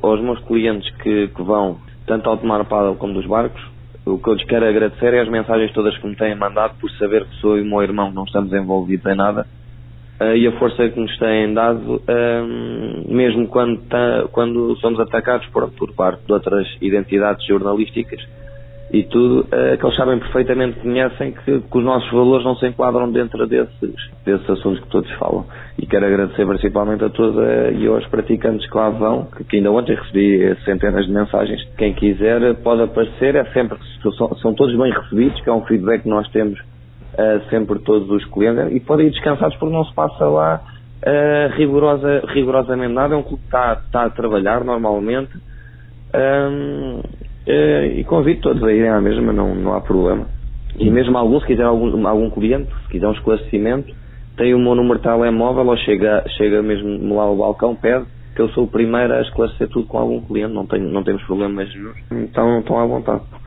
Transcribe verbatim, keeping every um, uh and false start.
aos meus clientes que, que vão tanto ao Tomar Paddle como dos barcos, o que eu lhes quero agradecer é as mensagens todas que me têm mandado por saber que sou e o meu irmão não estamos envolvidos em nada, uh, e a força que nos têm dado, uh, mesmo quando, tá, quando somos atacados por, por parte de outras identidades jornalísticas e tudo, uh, que eles sabem perfeitamente, conhecem que, que os nossos valores não se enquadram dentro desses, desses assuntos que todos falam. E quero agradecer principalmente a todos uh, e aos praticantes que lá vão, que, que ainda ontem recebi centenas de mensagens. Quem quiser pode aparecer, é sempre, são, são todos bem recebidos, que é um feedback que nós temos uh, sempre todos os clientes, e podem ir descansados porque não se passa lá uh, rigorosa, rigorosamente nada. É um clube que está, está a trabalhar normalmente. Um, Uh, e convido todos a irem à mesma, não, não há problema. E mesmo algum, se quiser algum, algum cliente, se quiser um esclarecimento, tem o meu número de telemóvel, ou chega, chega mesmo lá ao balcão, pede, que eu sou o primeiro a esclarecer tudo com algum cliente, não, tenho, não temos problemas nenhum. Então estão à vontade.